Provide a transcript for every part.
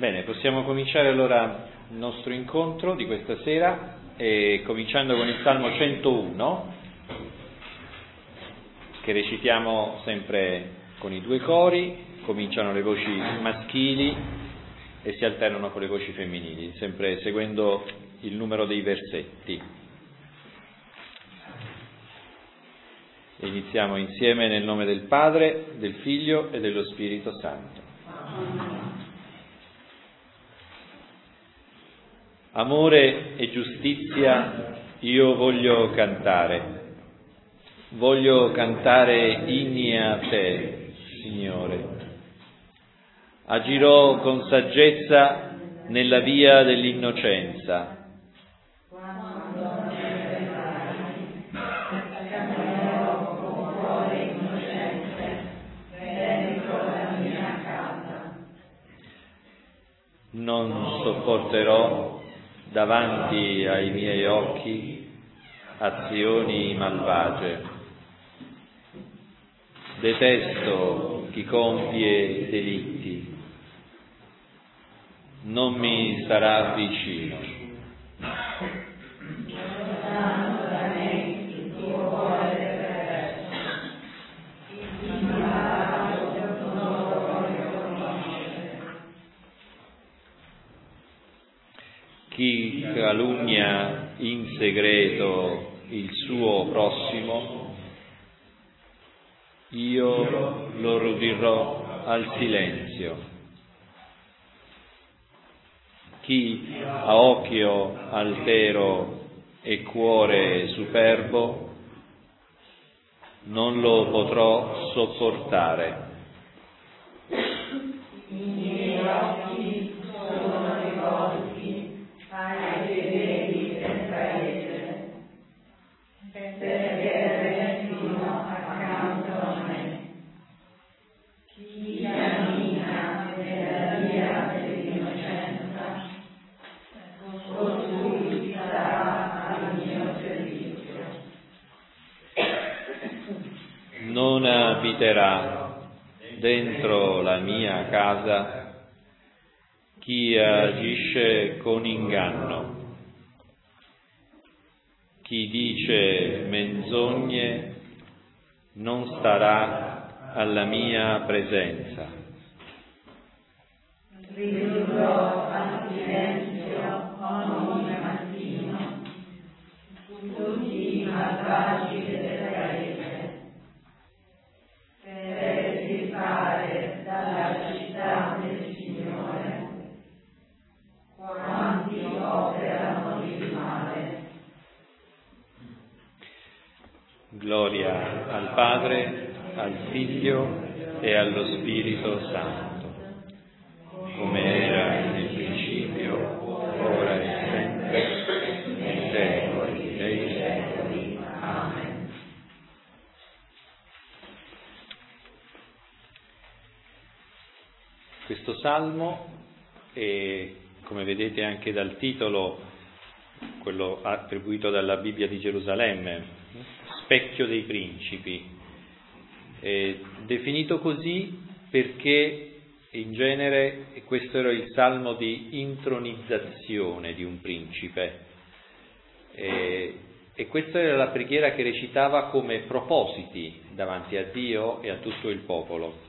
Bene, possiamo cominciare allora il nostro incontro di questa sera, cominciando con il Salmo 101, che recitiamo sempre con i due cori. Cominciano le voci maschili e si alternano con le voci femminili, sempre seguendo il numero dei versetti. E iniziamo insieme nel nome del Padre, del Figlio e dello Spirito Santo. Amore e giustizia io voglio cantare inni a te, Signore. Agirò con saggezza nella via dell'innocenza. Non sopporterò davanti ai miei occhi azioni malvagie. Detesto chi compie delitti. Non mi sarà vicino. Chi calunnia in segreto il suo prossimo, io lo ridurrò al silenzio. Chi ha occhio altero e cuore superbo, non lo potrò sopportare. I miei occhi sono rivolti ai fedeli del Paese, perché restino accanto a me. Chi cammina nella via dell'innocenza, costui sarà al mio servizio. Non abiterà dentro la mia casa chi agisce con inganno, chi dice menzogne non starà alla mia presenza. Ridurrò al silenzio ogni mattino tutti i malvagi del Paese, per estirpare dalla città del Signore quanti operano il male. Gloria al Padre, al Figlio e allo Spirito Santo, come era nel principio, ora e sempre, nei secoli dei secoli. Amen. Questo salmo è, come vedete anche dal titolo, quello attribuito dalla Bibbia di Gerusalemme, specchio dei principi, è definito così perché in genere questo era il salmo di intronizzazione di un principe, e questa era la preghiera che recitava come propositi davanti a Dio e a tutto il popolo,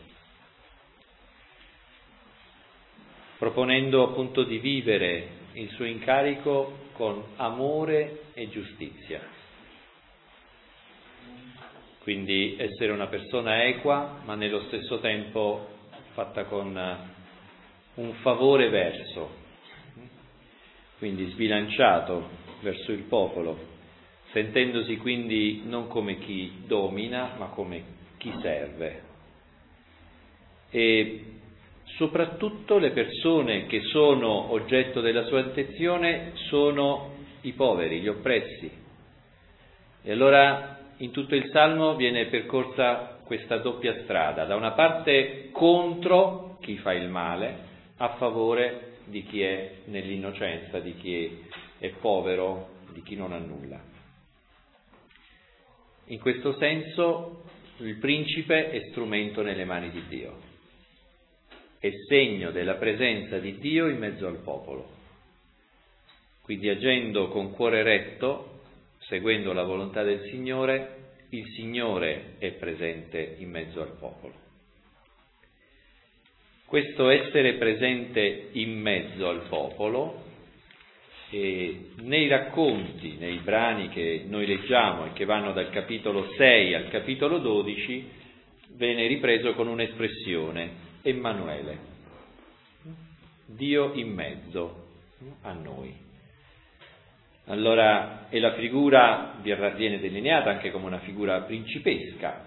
proponendo appunto di vivere il suo incarico con amore e giustizia. Quindi essere una persona equa, ma nello stesso tempo fatta con un favore verso, quindi sbilanciato verso il popolo, sentendosi quindi non come chi domina, ma come chi serve. E soprattutto le persone che sono oggetto della sua attenzione sono i poveri, gli oppressi. E allora in tutto il Salmo viene percorsa questa doppia strada, da una parte contro chi fa il male, a favore di chi è nell'innocenza, di chi è povero, di chi non ha nulla. In questo senso il principe è strumento nelle mani di Dio. è segno della presenza di Dio in mezzo al popolo. Quindi agendo con cuore retto, seguendo la volontà del Signore, il Signore è presente in mezzo al popolo. Questo essere presente in mezzo al popolo, nei racconti, nei brani che noi leggiamo e che vanno dal capitolo 6 al capitolo 12, viene ripreso con un'espressione: Emanuele, Dio in mezzo a noi. Allora, e la figura viene delineata anche come una figura principesca,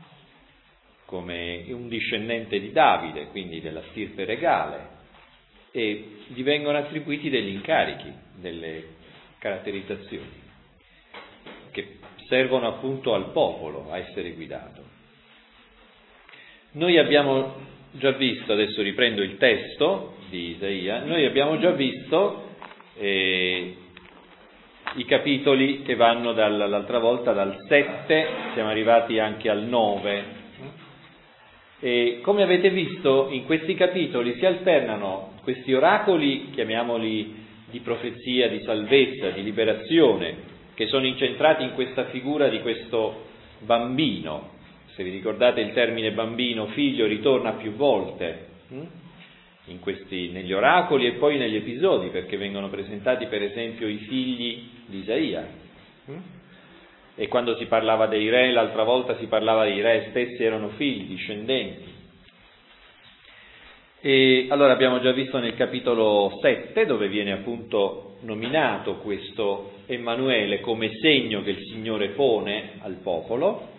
come un discendente di Davide, quindi della stirpe regale, e gli vengono attribuiti degli incarichi, delle caratterizzazioni che servono appunto al popolo a essere guidato. Noi abbiamo già visto, adesso riprendo il testo di Isaia, noi abbiamo già visto i capitoli che vanno l'altra volta dal 7, siamo arrivati anche al 9. E come avete visto, in questi capitoli si alternano questi oracoli, chiamiamoli di profezia, di salvezza, di liberazione, che sono incentrati in questa figura di questo bambino. Se vi ricordate, il termine bambino, figlio, ritorna più volte negli oracoli e poi negli episodi, perché vengono presentati per esempio i figli di Isaia. E quando si parlava dei re, l'altra volta si parlava dei re stessi, erano figli, discendenti. E allora abbiamo già visto nel capitolo 7, dove viene appunto nominato questo Emanuele come segno che il Signore pone al popolo.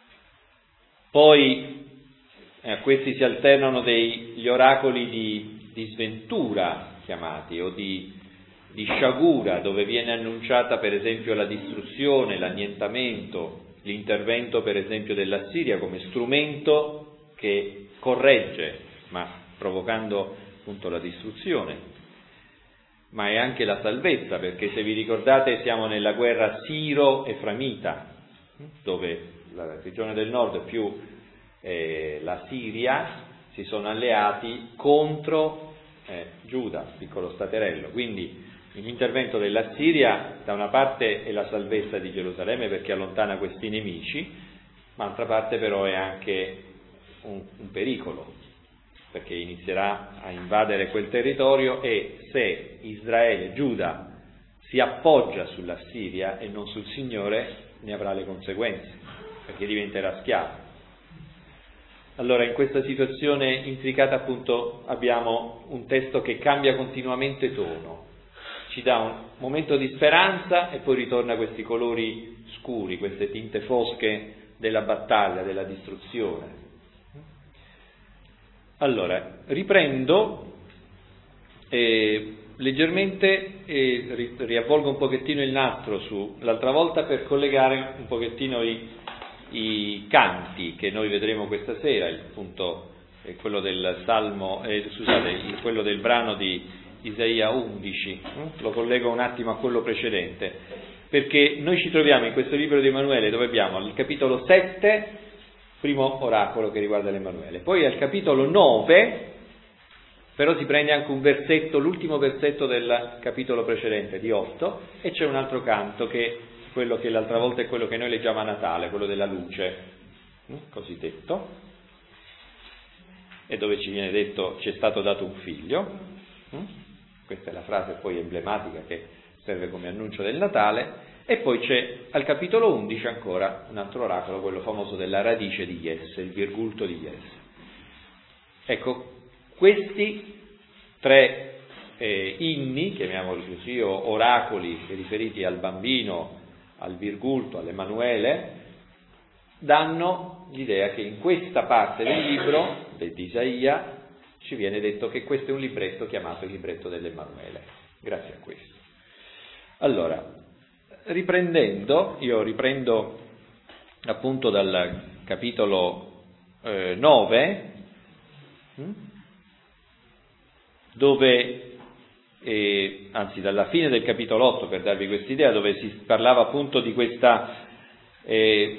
Poi a questi si alternano degli oracoli di sventura, chiamati, o di sciagura, dove viene annunciata per esempio la distruzione, l'annientamento, l'intervento per esempio dell'Assiria come strumento che corregge, ma provocando appunto la distruzione. Ma è anche la salvezza, perché se vi ricordate siamo nella guerra siro-eframita, dove la regione del nord più la Siria si sono alleati contro Giuda, piccolo staterello. Quindi l'intervento dell'Assiria da una parte è la salvezza di Gerusalemme perché allontana questi nemici, ma d'altra parte però è anche un pericolo, perché inizierà a invadere quel territorio e se Israele, Giuda, si appoggia sull'Assiria e non sul Signore, ne avrà le conseguenze, perché diventerà schiavo. Allora, in questa situazione intricata appunto abbiamo un testo che cambia continuamente tono, ci dà un momento di speranza e poi ritorna a questi colori scuri, queste tinte fosche della battaglia, della distruzione. Allora, riprendo leggermente e riavvolgo un pochettino il nastro l'altra volta per collegare un pochettino i canti che noi vedremo questa sera, il punto è quello del salmo, quello del brano di Isaia 11, lo collego un attimo a quello precedente, perché noi ci troviamo in questo libro di Emanuele dove abbiamo il capitolo 7, primo oracolo che riguarda l'Emanuele, poi al capitolo 9 però si prende anche un versetto, l'ultimo versetto del capitolo precedente di 8, e c'è un altro canto che quello che l'altra volta è quello che noi leggiamo a Natale, quello della luce, cosiddetto, e dove ci viene detto ci è stato dato un figlio. Questa è la frase poi emblematica che serve come annuncio del Natale. E poi c'è al capitolo 11 ancora un altro oracolo, quello famoso della radice di Jesse, il virgulto di Jesse. Ecco, questi tre inni, chiamiamoli così, o oracoli riferiti al bambino, al virgulto, all'Emanuele, danno l'idea che in questa parte del libro di Isaia ci viene detto che questo è un libretto chiamato il libretto dell'Emanuele, grazie a questo. Allora, io riprendo appunto dal capitolo 9, dove anzi dalla fine del capitolo 8, per darvi quest'idea, dove si parlava appunto di questa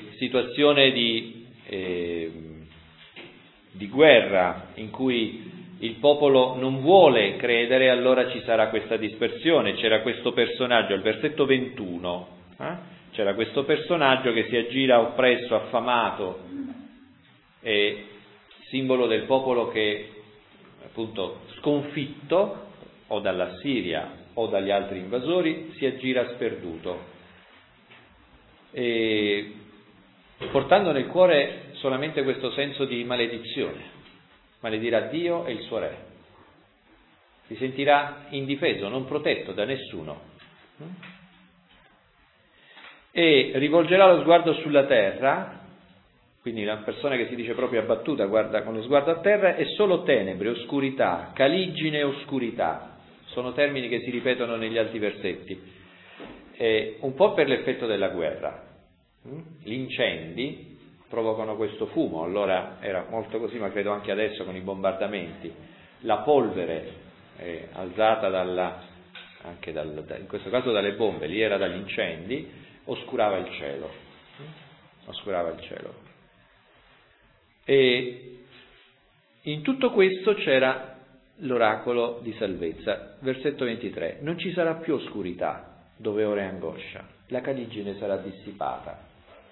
situazione di guerra in cui il popolo non vuole credere, allora ci sarà questa dispersione. C'era questo personaggio, al versetto 21, c'era questo personaggio che si aggira oppresso, affamato, simbolo del popolo che, appunto, sconfitto o dalla Siria o dagli altri invasori, si aggira sperduto, portando nel cuore solamente questo senso di maledizione. Maledirà Dio e il suo re. Si sentirà indifeso, non protetto da nessuno. E rivolgerà lo sguardo sulla terra, quindi una persona che si dice proprio abbattuta, guarda con lo sguardo a terra, e solo tenebre, oscurità, caligine e oscurità. Sono termini che si ripetono negli altri versetti. Un po' per l'effetto della guerra. Gli incendi provocano questo fumo, allora era molto così, ma credo anche adesso con i bombardamenti. La polvere alzata in questo caso dalle bombe, lì era dagli incendi, oscurava il cielo. E in tutto questo c'era l'oracolo di salvezza. Versetto 23: non ci sarà più oscurità dove ora è angoscia, la caligine sarà dissipata.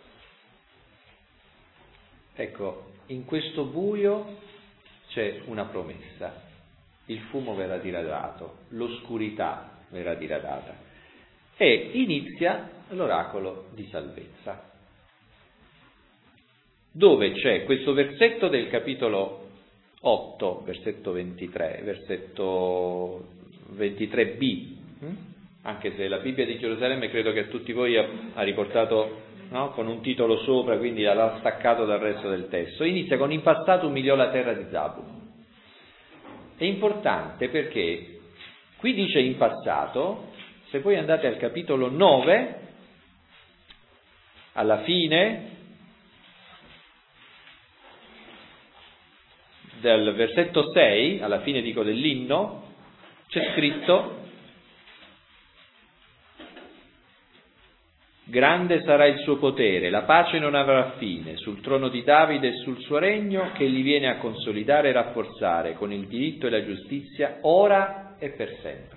Ecco, in questo buio c'è una promessa: il fumo verrà diradato, l'oscurità verrà diradata, e inizia l'oracolo di salvezza, dove c'è questo versetto del capitolo 8, versetto 23, versetto 23b, anche se la Bibbia di Gerusalemme credo che a tutti voi ha riportato, no, con un titolo sopra, quindi l'ha staccato dal resto del testo. Inizia con: in passato umiliò la terra di Zabul. È importante perché qui dice in passato. Se poi andate al capitolo 9, alla fine del versetto 6, alla fine dico dell'inno, c'è scritto: grande sarà il suo potere, la pace non avrà fine, sul trono di Davide e sul suo regno, che egli viene a consolidare e rafforzare con il diritto e la giustizia, ora e per sempre.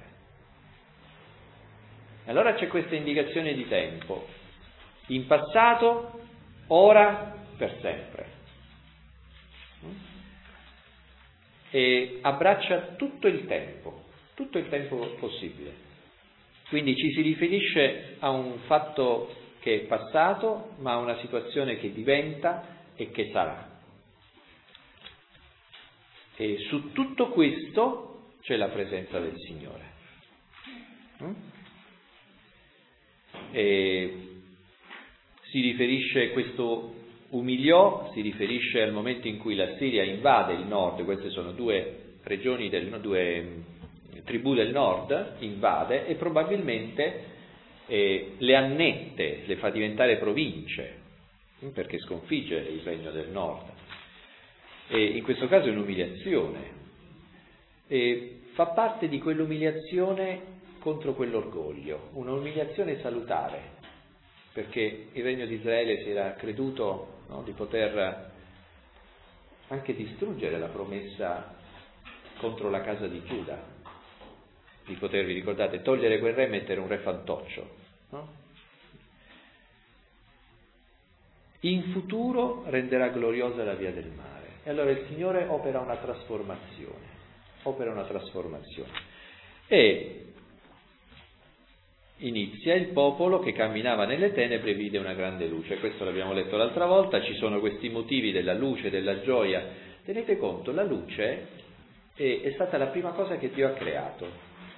Allora c'è questa indicazione di tempo: in passato, ora, per sempre. E abbraccia tutto il tempo possibile. Quindi ci si riferisce a un fatto che è passato, ma a una situazione che diventa e che sarà. E su tutto questo c'è la presenza del Signore. E si riferisce, questo umiliò, si riferisce al momento in cui la Siria invade il nord. Queste sono due regioni, due tribù del nord, invade, e probabilmente le annette, le fa diventare province, perché sconfigge il regno del nord. E in questo caso è un'umiliazione, e fa parte di quell'umiliazione contro quell'orgoglio, un'umiliazione salutare, perché il regno di Israele si era creduto, no, di poter anche distruggere la promessa contro la casa di Giuda, di poter, vi ricordate, togliere quel re e mettere un re fantoccio, no? In futuro renderà gloriosa la via del mare. E allora il Signore opera una trasformazione. E inizia il popolo che camminava nelle tenebre e vide una grande luce. Questo l'abbiamo letto l'altra volta. Ci sono questi motivi della luce, della gioia. Tenete conto, la luce è stata la prima cosa che Dio ha creato.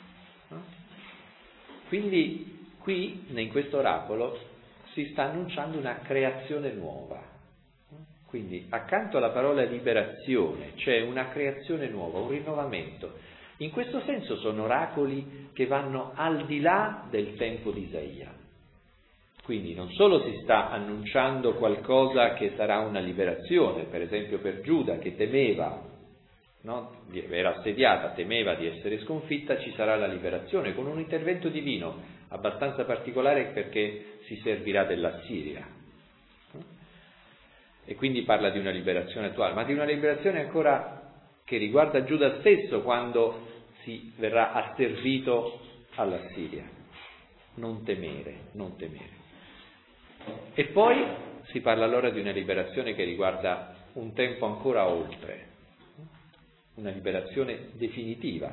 Quindi qui, in questo oracolo, si sta annunciando una creazione nuova. Quindi accanto alla parola liberazione c'è una creazione nuova, un rinnovamento. In questo senso sono oracoli che vanno al di là del tempo di Isaia. Quindi non solo si sta annunciando qualcosa che sarà una liberazione, per esempio per Giuda che temeva, no? Era assediata, temeva di essere sconfitta, ci sarà la liberazione con un intervento divino abbastanza particolare, perché si servirà dell'Assiria. E quindi parla di una liberazione attuale, ma di una liberazione ancora che riguarda Giuda stesso quando si verrà asservito all'Assiria. Non temere, non temere. E poi si parla allora di una liberazione che riguarda un tempo ancora oltre, una liberazione definitiva.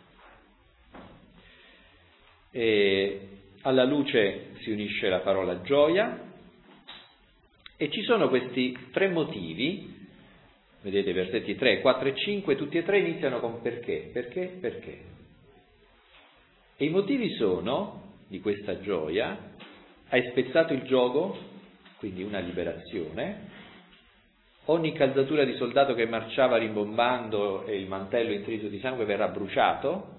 E alla luce si unisce la parola gioia e ci sono questi tre motivi. Vedete, versetti 3, 4 e 5, tutti e tre iniziano con perché, perché, perché. E i motivi sono, di questa gioia, hai spezzato il giogo, quindi una liberazione, ogni calzatura di soldato che marciava rimbombando e il mantello intriso di sangue verrà bruciato.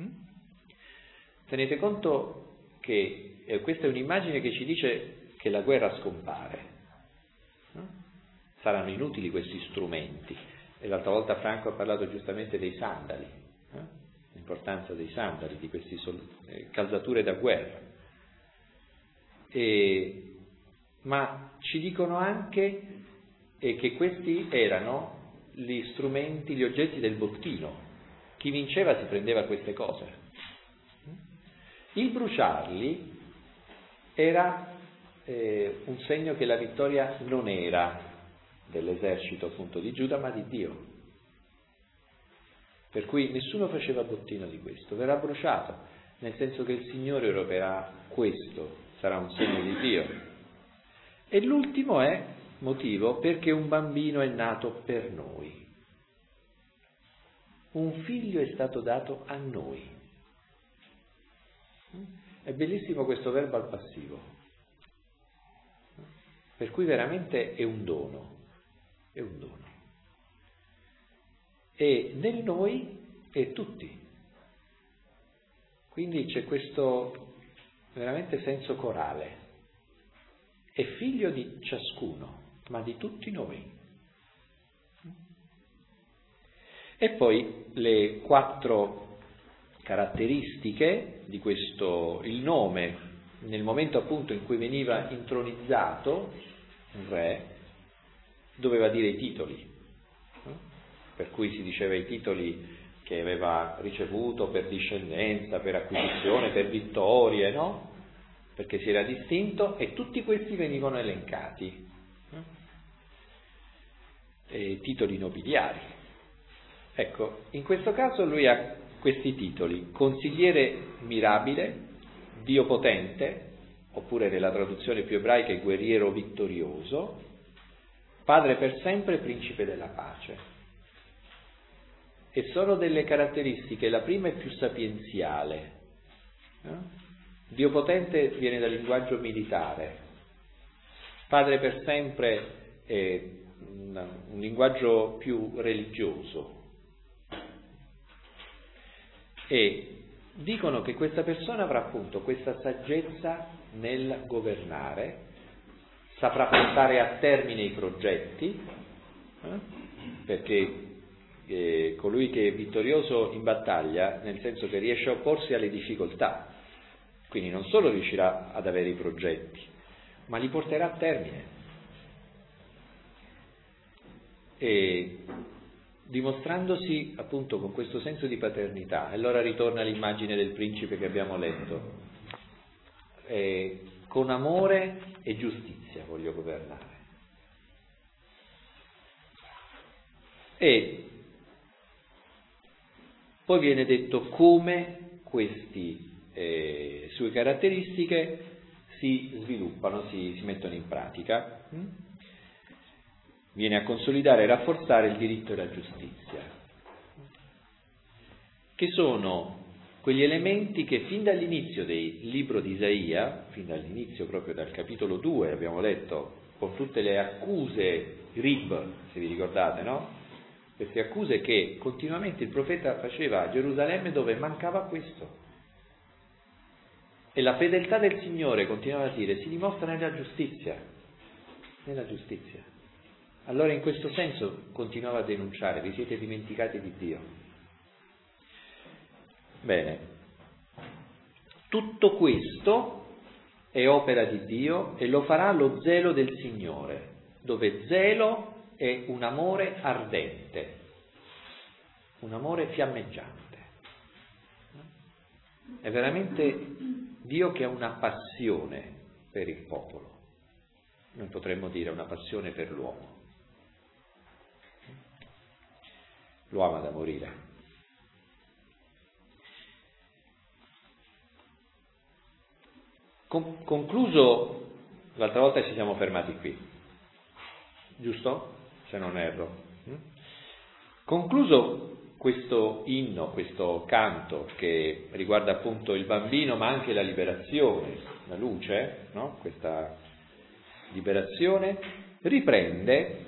Tenete conto che questa è un'immagine che ci dice che la guerra scompare. Saranno inutili questi strumenti. E l'altra volta Franco ha parlato giustamente dei sandali, l'importanza dei sandali, di queste calzature da guerra. Ma ci dicono anche che questi erano gli strumenti, gli oggetti del bottino. Chi vinceva si prendeva queste cose. Il bruciarli era un segno che la vittoria non era dell'esercito appunto di Giuda, ma di Dio. Per cui nessuno faceva bottino di questo, verrà bruciato, nel senso che il Signore eroperà questo, sarà un segno di Dio. E l'ultimo è motivo perché un bambino è nato per noi. Un figlio è stato dato a noi. È bellissimo questo verbo al passivo, per cui veramente è un dono. È un dono. E nel noi è tutti. Quindi c'è questo veramente senso corale. È figlio di ciascuno, ma di tutti noi. E poi le 4 caratteristiche di questo, il nome, nel momento appunto in cui veniva intronizzato un re, doveva dire i titoli, per cui si diceva i titoli che aveva ricevuto per discendenza, per acquisizione, per vittorie, no? Perché si era distinto e tutti questi venivano elencati, titoli nobiliari. Ecco, in questo caso lui ha questi titoli: consigliere mirabile, Dio potente, oppure nella traduzione più ebraica guerriero vittorioso, Padre per sempre, principe della pace. E sono delle caratteristiche, la prima è più sapienziale. Dio potente viene dal linguaggio militare, Padre per sempre è un linguaggio più religioso. E dicono che questa persona avrà appunto questa saggezza nel governare, saprà portare a termine i progetti, perché colui che è vittorioso in battaglia, nel senso che riesce a opporsi alle difficoltà, quindi non solo riuscirà ad avere i progetti, ma li porterà a termine, e dimostrandosi appunto con questo senso di paternità. Allora ritorna l'immagine del principe che abbiamo letto, con amore e giustizia voglio governare. E poi viene detto come queste sue caratteristiche si sviluppano, si mettono in pratica. Viene a consolidare e rafforzare il diritto e la giustizia, che sono quegli elementi che fin dall'inizio del libro di Isaia, fin dall'inizio proprio dal capitolo 2, abbiamo letto, con tutte le accuse rib, se vi ricordate, no? Queste accuse che continuamente il profeta faceva a Gerusalemme, dove mancava questo. E la fedeltà del Signore, continuava a dire, si dimostra nella giustizia. Nella giustizia. Allora in questo senso continuava a denunciare, vi siete dimenticati di Dio. Bene, tutto questo è opera di Dio e lo farà lo zelo del Signore, dove zelo è un amore ardente. un amore fiammeggiante. È veramente Dio che ha una passione per il popolo. Noi potremmo dire una passione per l'uomo. Lo ama da morire. Concluso, l'altra volta ci siamo fermati qui, giusto? Se non erro. Concluso questo inno, questo canto che riguarda appunto il bambino ma anche la liberazione, la luce, no? Questa liberazione riprende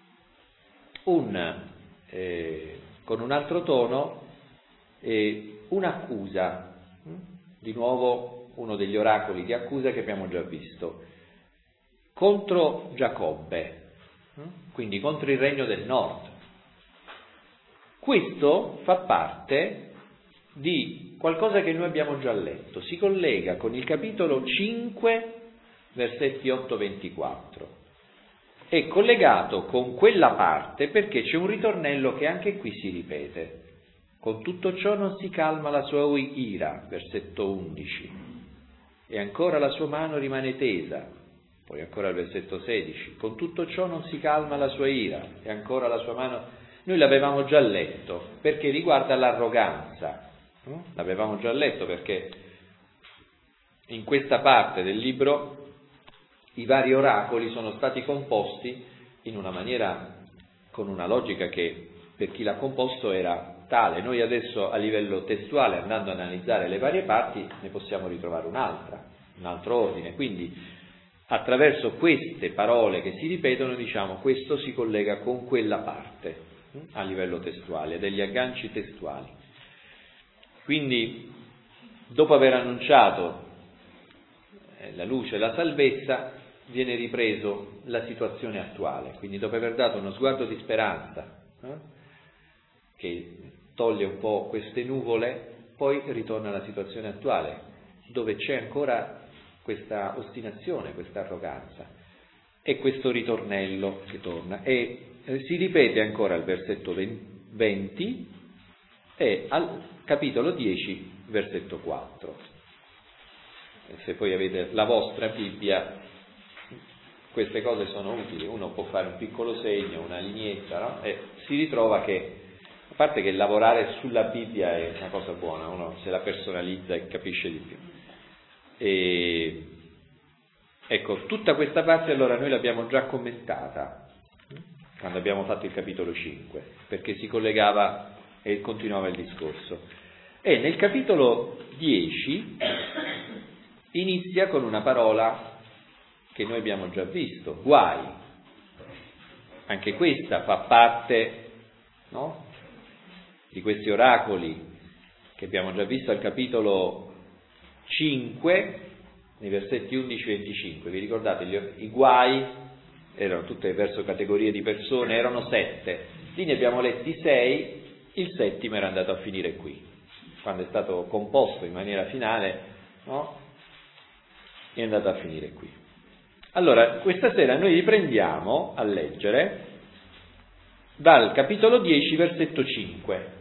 con un altro tono un'accusa, di nuovo uno degli oracoli di accusa che abbiamo già visto, contro Giacobbe, quindi contro il regno del nord. Questo fa parte di qualcosa che noi abbiamo già letto, si collega con il capitolo 5, versetti 8-24. È collegato con quella parte perché c'è un ritornello che anche qui si ripete. Con tutto ciò non si calma la sua ira, versetto 11, e ancora la sua mano rimane tesa, poi ancora il versetto 16, con tutto ciò non si calma la sua ira, e ancora la sua mano. Noi l'avevamo già letto perché riguarda l'arroganza, l'avevamo già letto perché in questa parte del libro i vari oracoli sono stati composti in una maniera, con una logica che per chi l'ha composto era tale. Noi adesso a livello testuale, andando ad analizzare le varie parti, ne possiamo ritrovare un'altra, un altro ordine. Quindi attraverso queste parole che si ripetono diciamo questo si collega con quella parte a livello testuale, degli agganci testuali. Quindi dopo aver annunciato la luce e la salvezza viene ripreso la situazione attuale, quindi dopo aver dato uno sguardo di speranza che toglie un po' queste nuvole, poi ritorna alla situazione attuale dove c'è ancora questa ostinazione, questa arroganza e questo ritornello che torna e si ripete ancora al versetto 20 e al capitolo 10 versetto 4. Se poi avete la vostra Bibbia queste cose sono utili, uno può fare un piccolo segno, una lineetta, no? E si ritrova che, a parte che lavorare sulla Bibbia è una cosa buona, uno se la personalizza e capisce di più. E ecco, tutta questa parte allora noi l'abbiamo già commentata quando abbiamo fatto il capitolo 5, perché si collegava e continuava il discorso. E nel capitolo 10 inizia con una parola che noi abbiamo già visto, guai. Anche questa fa parte, no, di questi oracoli che abbiamo già visto al capitolo 5, nei versetti 11-25. Vi ricordate? I guai erano tutte verso categorie di persone, erano 7. Lì ne abbiamo letti 6, il settimo era andato a finire qui. Quando è stato composto in maniera finale, no? È andato a finire qui. Allora, questa sera noi riprendiamo a leggere dal capitolo 10, versetto 5,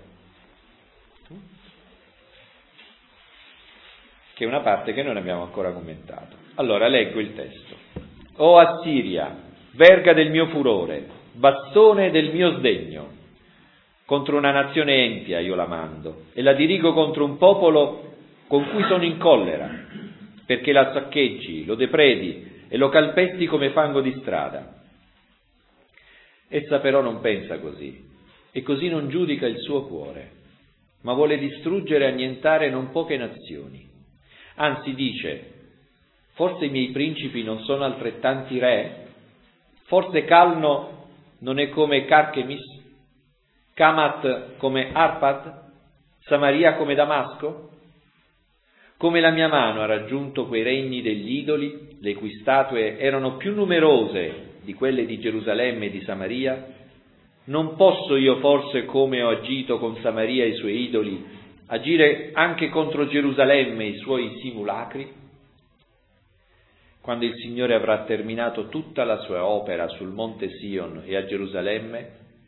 che è una parte che non abbiamo ancora commentato. Allora, leggo il testo. O Assiria, verga del mio furore, bastone del mio sdegno, contro una nazione empia io la mando, e la dirigo contro un popolo con cui sono in collera, perché la saccheggi, lo depredi e lo calpesti come fango di strada. Essa però non pensa così, e così non giudica il suo cuore, ma vuole distruggere e annientare non poche nazioni. Anzi dice, forse i miei principi non sono altrettanti re? Forse Calno non è come Carchemis, Camat come Arpad, Samaria come Damasco? Come la mia mano ha raggiunto quei regni degli idoli, le cui statue erano più numerose di quelle di Gerusalemme e di Samaria, non posso io forse, come ho agito con Samaria e i suoi idoli, agire anche contro Gerusalemme e i suoi simulacri? Quando il Signore avrà terminato tutta la sua opera sul monte Sion e a Gerusalemme,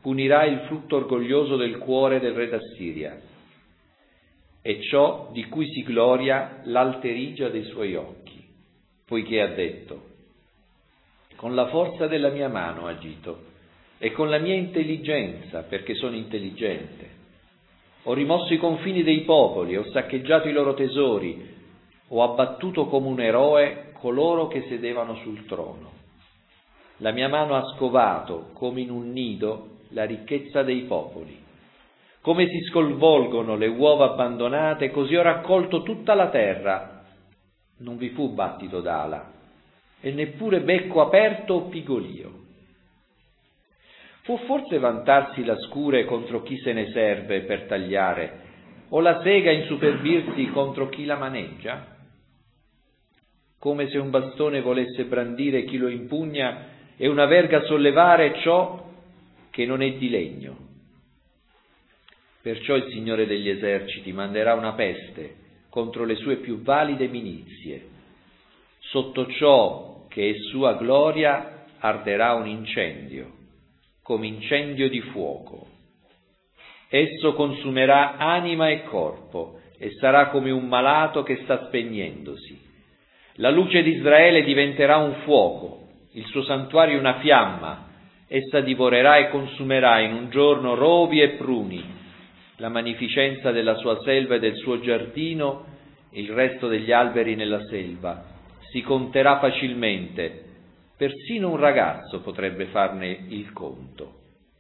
punirà il frutto orgoglioso del cuore del re d'Assiria e ciò di cui si gloria l'alterigia dei suoi occhi, poiché ha detto: con la forza della mia mano ho agito e con la mia intelligenza, perché sono intelligente. Ho rimosso i confini dei popoli, ho saccheggiato i loro tesori, ho abbattuto come un eroe coloro che sedevano sul trono. La mia mano ha scovato, come in un nido, la ricchezza dei popoli. Come si sconvolgono le uova abbandonate, così ho raccolto tutta la terra. Non vi fu battito d'ala, e neppure becco aperto o pigolio. Può forse vantarsi la scure contro chi se ne serve per tagliare, o la sega insuperbirsi contro chi la maneggia? Come se un bastone volesse brandire chi lo impugna e una verga sollevare ciò che non è di legno. Perciò il Signore degli eserciti manderà una peste contro le sue più valide milizie. Sotto ciò che è sua gloria arderà un incendio, come incendio di fuoco. Esso consumerà anima e corpo e sarà come un malato che sta spegnendosi. La luce di Israele diventerà un fuoco, il suo santuario una fiamma. Essa divorerà e consumerà in un giorno rovi e pruni, la magnificenza della sua selva e del suo giardino, il resto degli alberi nella selva. Si conterà facilmente, persino un ragazzo potrebbe farne il conto.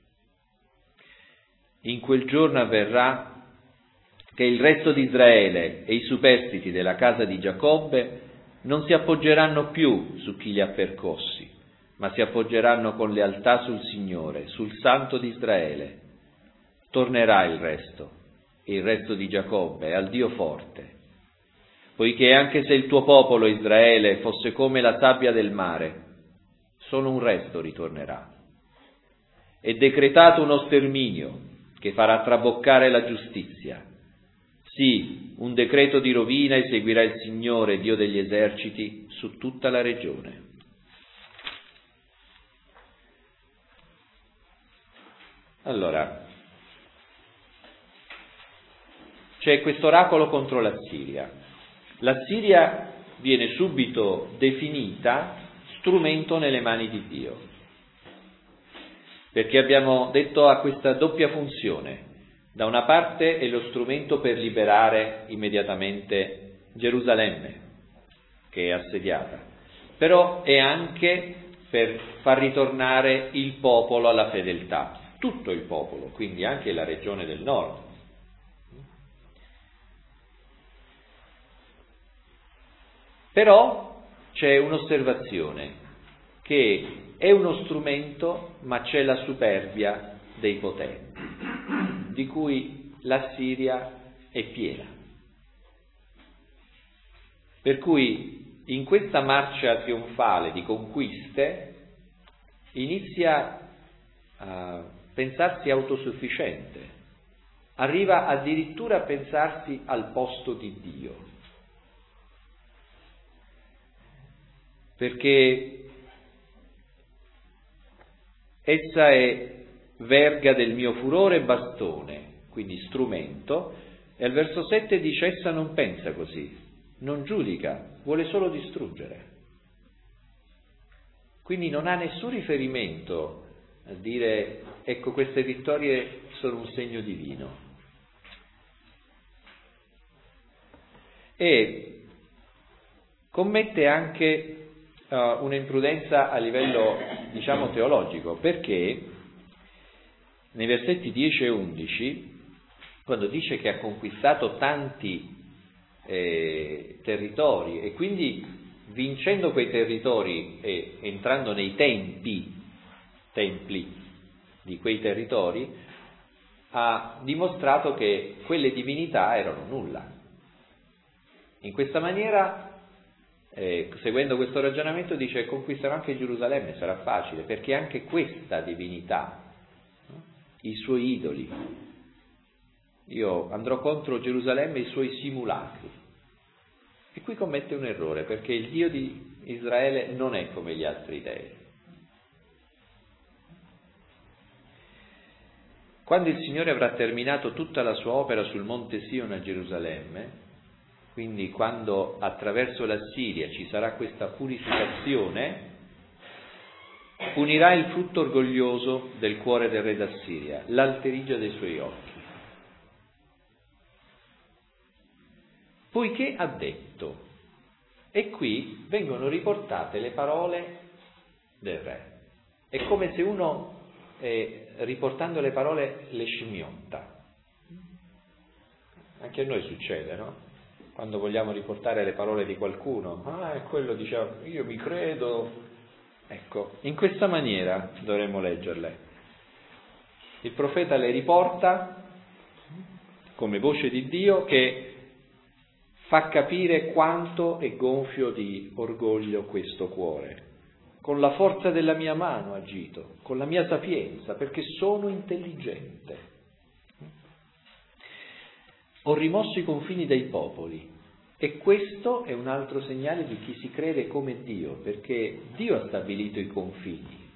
In quel giorno avverrà che il resto di Israele e i superstiti della casa di Giacobbe non si appoggeranno più su chi li ha percossi, ma si appoggeranno con lealtà sul Signore, sul Santo di Israele. Tornerà il resto di Giacobbe, al Dio forte, poiché anche se il tuo popolo Israele fosse come la sabbia del mare, solo un resto ritornerà. È decretato uno sterminio che farà traboccare la giustizia. Sì, un decreto di rovina eseguirà il Signore, Dio degli eserciti, su tutta la regione. Allora, c'è questo oracolo contro l'Assiria. L'Assiria viene subito definita strumento nelle mani di Dio, perché abbiamo detto ha questa doppia funzione. Da una parte è lo strumento per liberare immediatamente Gerusalemme, che è assediata, però è anche per far ritornare il popolo alla fedeltà, tutto il popolo, quindi anche la regione del nord. Però c'è un'osservazione, che è uno strumento, ma c'è la superbia dei potenti, di cui l'Assiria è piena. Per cui in questa marcia trionfale di conquiste inizia a pensarsi autosufficiente, arriva addirittura a pensarsi al posto di Dio. Perché essa è verga del mio furore e bastone, quindi strumento, e al verso 7 dice: essa non pensa così, non giudica, vuole solo distruggere. Quindi non ha nessun riferimento a dire: ecco, queste vittorie sono un segno divino. E commette anche un'imprudenza a livello, diciamo, teologico, perché nei versetti 10 e 11, quando dice che ha conquistato tanti territori e quindi vincendo quei territori e entrando nei templi di quei territori, ha dimostrato che quelle divinità erano nulla. In questa maniera, seguendo questo ragionamento, dice: conquisterò anche Gerusalemme, sarà facile, perché anche questa divinità, i suoi idoli, io andrò contro Gerusalemme e i suoi simulacri. E qui commette un errore, perché il Dio di Israele non è come gli altri dei. Quando il Signore avrà terminato tutta la sua opera sul monte Sion a Gerusalemme, quindi quando attraverso l'Assiria ci sarà questa purificazione, punirà il frutto orgoglioso del cuore del re d'Assiria, l'alterigia dei suoi occhi. Poiché ha detto, e qui vengono riportate le parole del re. È come se uno, riportando le parole, le scimmiotta. Anche a noi succede, no? Quando vogliamo riportare le parole di qualcuno, e quello diceva, io mi credo. Ecco, in questa maniera dovremmo leggerle. Il profeta le riporta come voce di Dio che fa capire quanto è gonfio di orgoglio questo cuore. Con la forza della mia mano ho agito, con la mia sapienza, perché sono intelligente. Ho rimosso i confini dei popoli, e questo è un altro segnale di chi si crede come Dio, perché Dio ha stabilito i confini.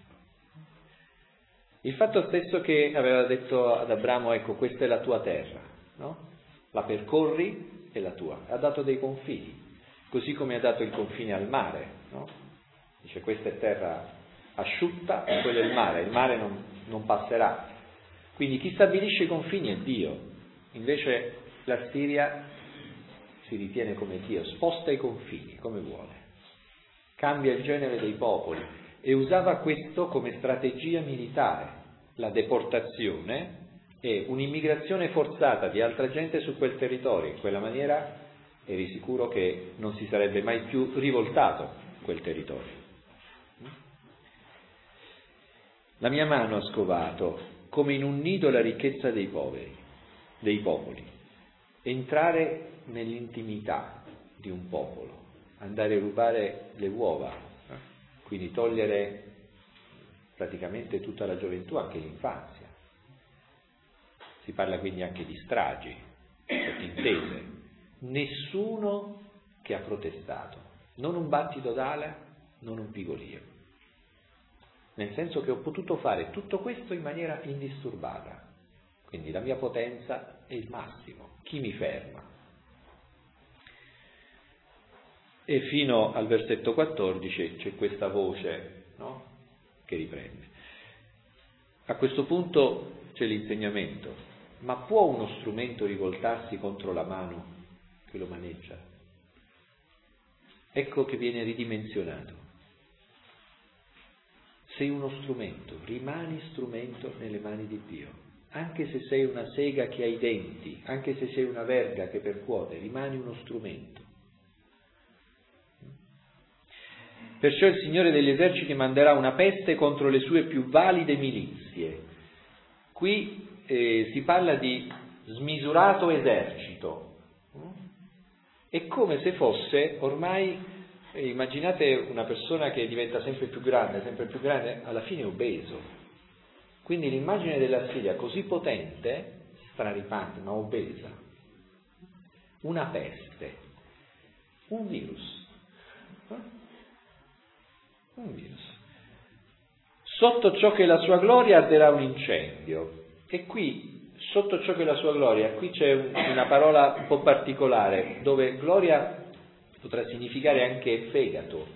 Il fatto stesso che aveva detto ad Abramo, ecco, questa è la tua terra, no? La percorri, è la tua. Ha dato dei confini, così come ha dato il confine al mare, no? Dice, questa è terra asciutta e quello è il mare non passerà. Quindi chi stabilisce i confini è Dio, invece l'Assiria si ritiene come Dio, sposta i confini come vuole, cambia il genere dei popoli e usava questo come strategia militare, la deportazione e un'immigrazione forzata di altra gente su quel territorio. In quella maniera eri sicuro che non si sarebbe mai più rivoltato quel territorio. La mia mano ha scovato come in un nido la ricchezza dei poveri, dei popoli. Entrare nell'intimità di un popolo, andare a rubare le uova, quindi togliere praticamente tutta la gioventù, anche l'infanzia. Si parla quindi anche di stragi, sottintese. Nessuno che ha protestato, non un battito d'ala, non un pigolio. Nel senso che ho potuto fare tutto questo in maniera indisturbata. Quindi la mia potenza è il massimo. Chi mi ferma? E fino al versetto 14 c'è questa voce, no? Che riprende. A questo punto c'è l'insegnamento. Ma può uno strumento rivoltarsi contro la mano che lo maneggia? Ecco che viene ridimensionato. Sei uno strumento, rimani strumento nelle mani di Dio. Anche se sei una sega che ha i denti, anche se sei una verga che percuote, rimani uno strumento. Perciò il Signore degli eserciti manderà una peste contro le sue più valide milizie. Qui si parla di smisurato esercito. È come se fosse ormai, immaginate una persona che diventa sempre più grande, alla fine è obeso. Quindi l'immagine dell'Assiria così potente, straripante, ma obesa, una peste, un virus. Un virus. Sotto ciò che è la sua gloria arderà un incendio. E qui, sotto ciò che è la sua gloria, qui c'è una parola un po' particolare, dove gloria potrà significare anche fegato.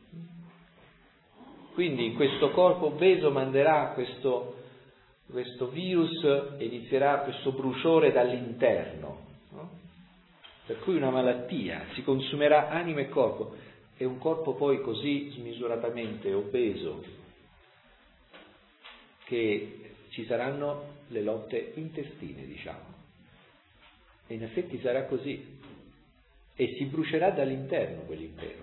Quindi questo corpo obeso manderà questo virus e inizierà questo bruciore dall'interno, no? Per cui una malattia si consumerà anima e corpo, e un corpo poi così smisuratamente obeso che ci saranno le lotte intestine, diciamo. E in effetti sarà così, e si brucerà dall'interno quell'impero.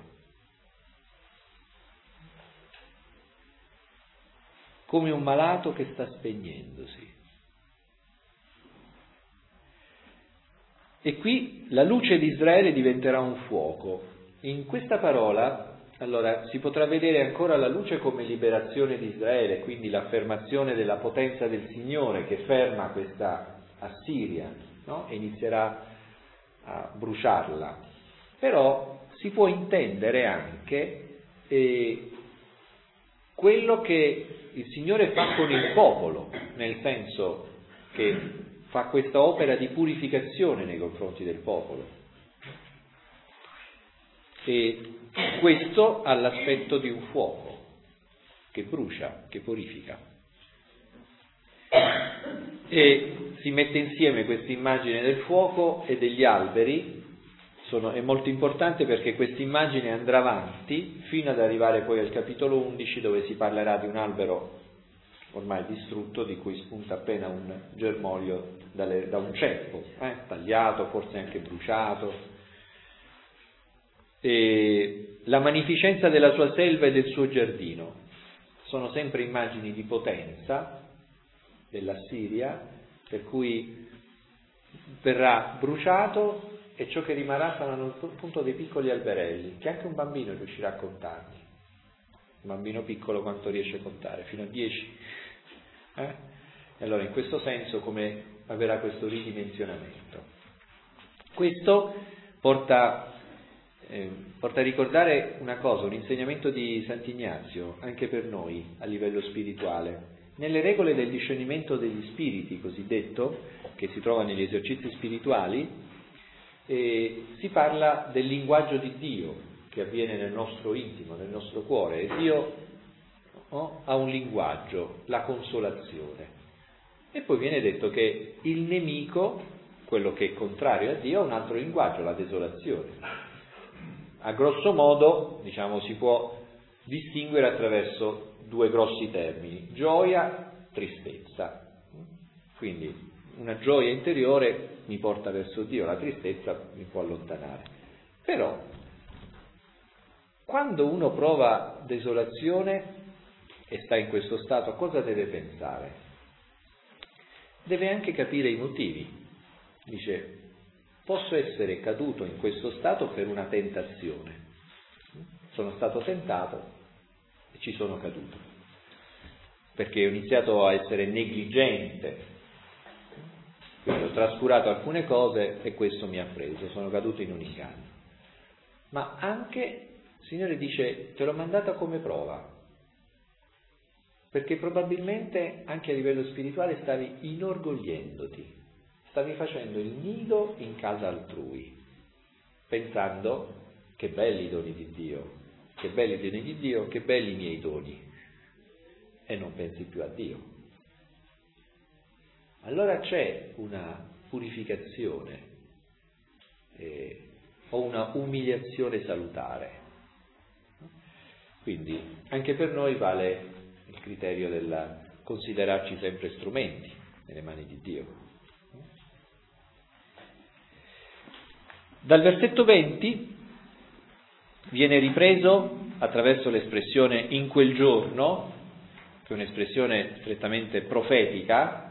Come un malato che sta spegnendosi. E qui la luce di Israele diventerà un fuoco. In questa parola, allora, si potrà vedere ancora la luce come liberazione di Israele, quindi l'affermazione della potenza del Signore che ferma questa Assiria, no? E inizierà a bruciarla. Però si può intendere anche quello che il Signore fa con il popolo, nel senso che fa questa opera di purificazione nei confronti del popolo. E questo ha l'aspetto di un fuoco che brucia, che purifica. E si mette insieme questa immagine del fuoco e degli alberi. È molto importante perché questa immagine andrà avanti fino ad arrivare poi al capitolo 11, dove si parlerà di un albero ormai distrutto, di cui spunta appena un germoglio da un ceppo, tagliato, forse anche bruciato. E la magnificenza della sua selva e del suo giardino sono sempre immagini di potenza dell'Assiria, per cui verrà bruciato e ciò che rimarrà saranno appunto dei piccoli alberelli, che anche un bambino riuscirà a contarli. Un bambino piccolo quanto riesce a contare? Fino a 10. E allora in questo senso come avverrà questo ridimensionamento? Questo porta a ricordare una cosa, un insegnamento di Sant'Ignazio, anche per noi a livello spirituale. Nelle regole del discernimento degli spiriti, cosiddetto, che si trova negli esercizi spirituali, si parla del linguaggio di Dio che avviene nel nostro intimo, nel nostro cuore. E Dio ha un linguaggio, la consolazione. E poi viene detto che il nemico, quello che è contrario a Dio, ha un altro linguaggio, la desolazione. A grosso modo, si può distinguere attraverso due grossi termini: gioia, tristezza. Quindi una gioia interiore mi porta verso Dio, la tristezza mi può allontanare. Però, quando uno prova desolazione e sta in questo stato, cosa deve pensare? Deve anche capire i motivi. Dice: posso essere caduto in questo stato per una tentazione. Sono stato tentato e ci sono caduto, perché ho iniziato a essere negligente, quindi ho trascurato alcune cose e questo mi ha preso, sono caduto in un inganno. Ma anche il Signore dice: te l'ho mandata come prova, perché probabilmente anche a livello spirituale stavi inorgogliendoti, stavi facendo il nido in casa altrui, pensando: che belli i doni di Dio, che belli i doni di Dio, che belli i miei doni, e non pensi più a Dio. Allora c'è una purificazione o una umiliazione salutare. Quindi anche per noi vale il criterio del considerarci sempre strumenti nelle mani di Dio. Dal versetto 20 viene ripreso, attraverso l'espressione "in quel giorno", che è un'espressione strettamente profetica,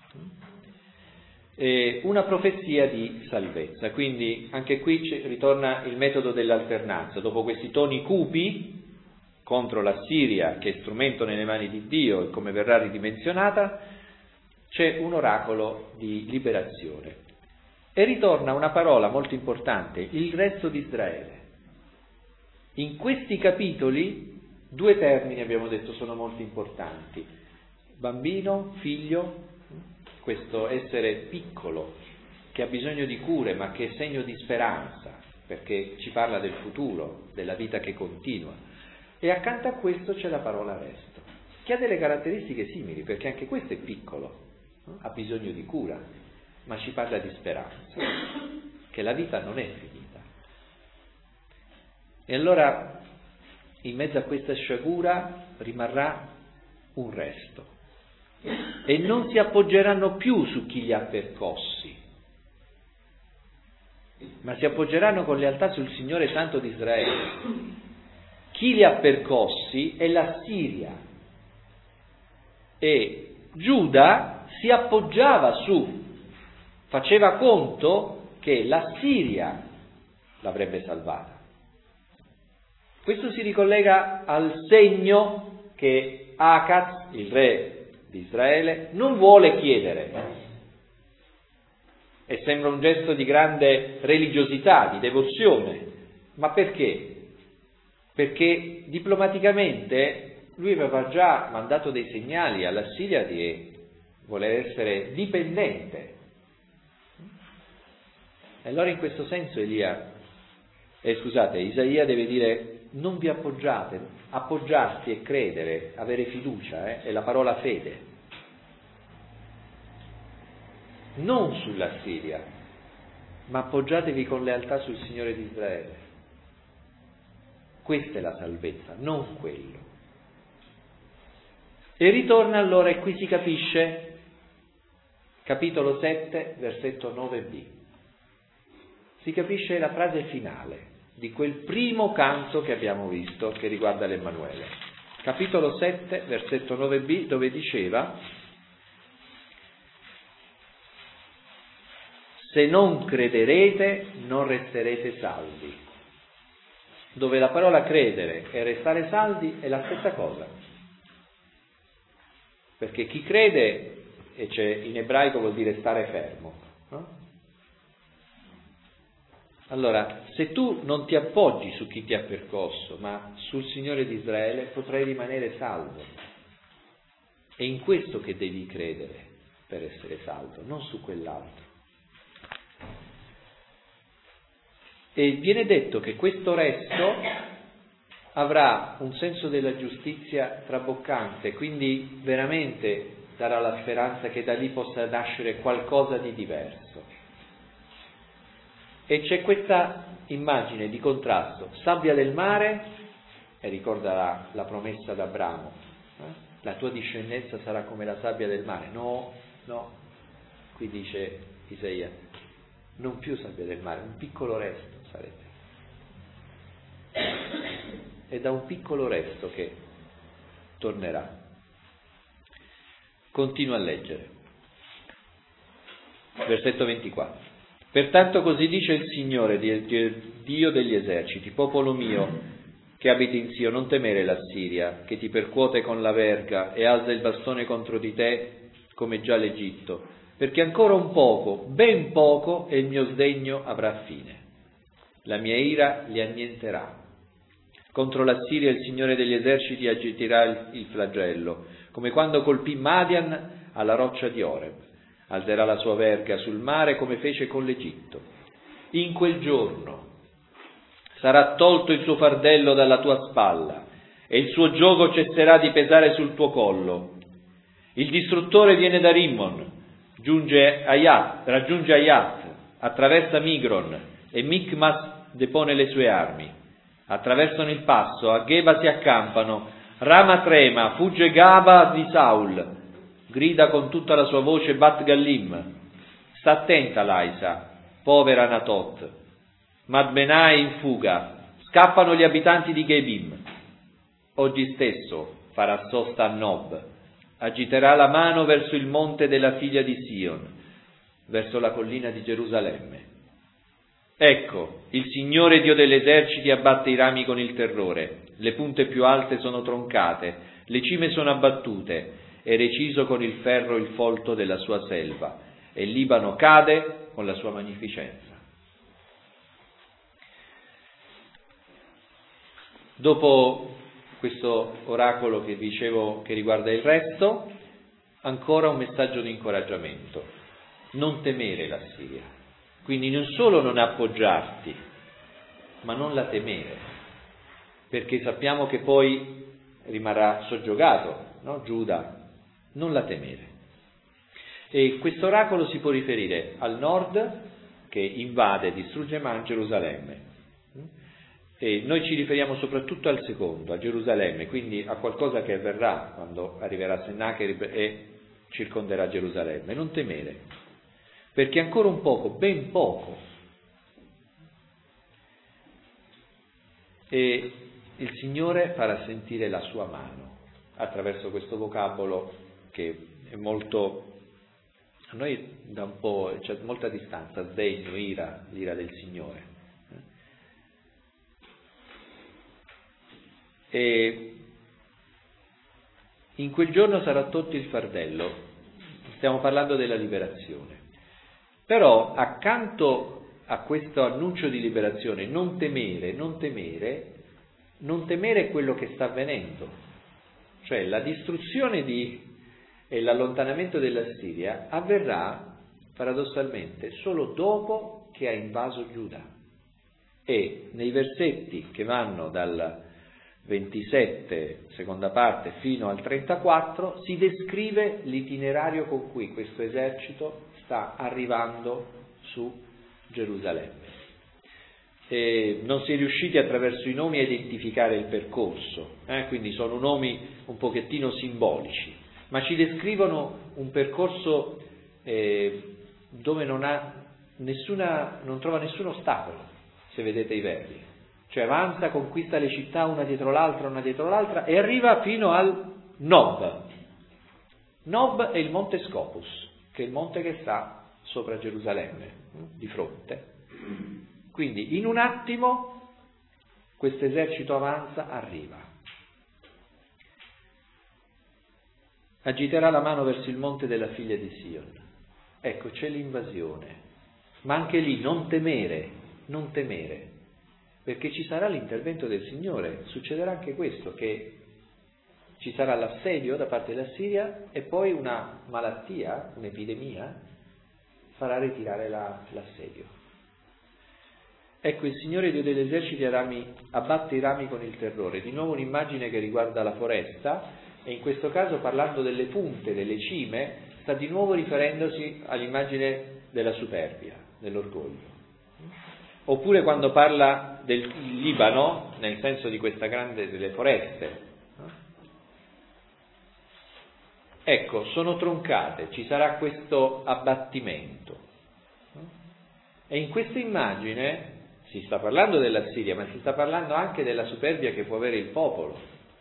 una profezia di salvezza. Quindi anche qui ritorna il metodo dell'alternanza. Dopo questi toni cupi contro l'Assiria, che è strumento nelle mani di Dio e come verrà ridimensionata, c'è un oracolo di liberazione. E ritorna una parola molto importante: il resto di Israele. In questi capitoli due termini, abbiamo detto, sono molto importanti: bambino, figlio, questo essere piccolo che ha bisogno di cure ma che è segno di speranza, perché ci parla del futuro, della vita che continua. E accanto a questo c'è la parola resto, che ha delle caratteristiche simili, perché anche questo è piccolo, ha bisogno di cura, ma ci parla di speranza, che la vita non è finita. E allora in mezzo a questa sciagura rimarrà un resto, e non si appoggeranno più su chi li ha percossi, ma si appoggeranno con lealtà sul Signore Santo di Israele. Chi li ha percossi è l'Assiria, e Giuda si appoggiava faceva conto che l'Assiria l'avrebbe salvata. Questo si ricollega al segno che Acaz, il re di Israele, non vuole chiedere, e sembra un gesto di grande religiosità, di devozione. Ma perché? Perché diplomaticamente lui aveva già mandato dei segnali all'Assiria di voler essere dipendente. E allora in questo senso Isaia deve dire: non vi appoggiate, appoggiarsi e credere, avere fiducia, è la parola fede. Non sulla Siria, ma appoggiatevi con lealtà sul Signore di Israele. Questa è la salvezza, non quello. E ritorna allora, e qui si capisce, capitolo 7, versetto 9b. Si capisce la frase finale di quel primo canto che abbiamo visto, che riguarda l'Emmanuele. Capitolo 7, versetto 9b, dove diceva: se non crederete, non resterete salvi. Dove la parola credere e restare salvi è la stessa cosa. Perché chi crede, e c'è in ebraico, vuol dire stare fermo, no? Allora, se tu non ti appoggi su chi ti ha percosso, ma sul Signore di Israele, potrai rimanere salvo. È in questo che devi credere per essere salvo, non su quell'altro. E viene detto che questo resto avrà un senso della giustizia traboccante, quindi veramente darà la speranza che da lì possa nascere qualcosa di diverso. E c'è questa immagine di contrasto: sabbia del mare, e ricorda la promessa d'Abramo, la tua discendenza sarà come la sabbia del mare. No, qui dice Isaia, non più sabbia del mare, un piccolo resto sarete. È da un piccolo resto che tornerà. Continua a leggere. Versetto 24. Pertanto così dice il Signore, Dio degli eserciti: popolo mio, che abiti in Sion, non temere la Siria, che ti percuote con la verga e alza il bastone contro di te come già l'Egitto, perché ancora un poco, ben poco, e il mio sdegno avrà fine. La mia ira li annienterà. Contro la Siria il Signore degli eserciti agiterà il flagello, come quando colpì Madian alla roccia di Oreb. Alzerà la sua verga sul mare come fece con l'Egitto. In quel giorno sarà tolto il suo fardello dalla tua spalla e il suo giogo cesserà di pesare sul tuo collo. Il distruttore viene da Rimmon, raggiunge Ayat, attraversa Migron e Micmas depone le sue armi. Attraversano il passo, a Geba si accampano, Rama trema, fugge Gaba di Saul, grida con tutta la sua voce Bat Gallim. Sta attenta Laisa, povera Anatot. Madmenà è in fuga, scappano gli abitanti di Gebim. Oggi stesso farà sosta a Nob, agiterà la mano verso il monte della figlia di Sion, verso la collina di Gerusalemme. Ecco, il Signore Dio degli eserciti abbatte i rami con il terrore, le punte più alte sono troncate, le cime sono abbattute, è reciso con il ferro il folto della sua selva, e il Libano cade con la sua magnificenza. Dopo questo oracolo che dicevo che riguarda il resto, ancora un messaggio di incoraggiamento: non temere la Siria. Quindi non solo non appoggiarti, ma non la temere, perché sappiamo che poi rimarrà soggiogato, no? Giuda, non la temere. E questo oracolo si può riferire al nord, che invade e distrugge Gerusalemme. E noi ci riferiamo soprattutto al secondo, a Gerusalemme, quindi a qualcosa che avverrà quando arriverà Sennacherib e circonderà Gerusalemme. Non temere, perché ancora un poco, ben poco, e il Signore farà sentire la sua mano attraverso questo vocabolo che è molto, a noi da un po', c'è molta distanza, sdegno, ira, l'ira del Signore. E in quel giorno sarà tolto il fardello, stiamo parlando della liberazione. Però accanto a questo annuncio di liberazione, non temere quello che sta avvenendo, cioè la distruzione E l'allontanamento della Siria avverrà paradossalmente solo dopo che ha invaso Giuda. E nei versetti che vanno dal 27, seconda parte, fino al 34, si descrive l'itinerario con cui questo esercito sta arrivando su Gerusalemme. E non si è riusciti attraverso i nomi a identificare il percorso, quindi sono nomi un pochettino simbolici, ma ci descrivono un percorso dove non trova nessun ostacolo, se vedete i verbi. Cioè avanza, conquista le città una dietro l'altra e arriva fino al Nob. Nob è il monte Scopus, che è il monte che sta sopra Gerusalemme, di fronte. Quindi in un attimo questo esercito avanza, arriva. Agiterà la mano verso il monte della figlia di Sion. Ecco, c'è l'invasione. Ma anche lì non temere, perché ci sarà l'intervento del Signore. Succederà anche questo, che ci sarà l'assedio da parte della Siria e poi una malattia, un'epidemia, farà ritirare l'assedio. Ecco, il Signore Dio degli eserciti abbatte i rami con il terrore. Di nuovo un'immagine che riguarda la foresta, e in questo caso, parlando delle punte, delle cime, sta di nuovo riferendosi all'immagine della superbia, dell'orgoglio. Oppure quando parla del Libano, nel senso di questa grande delle foreste. Ecco, sono troncate, ci sarà questo abbattimento. E in questa immagine si sta parlando della Siria, ma si sta parlando anche della superbia che può avere il popolo.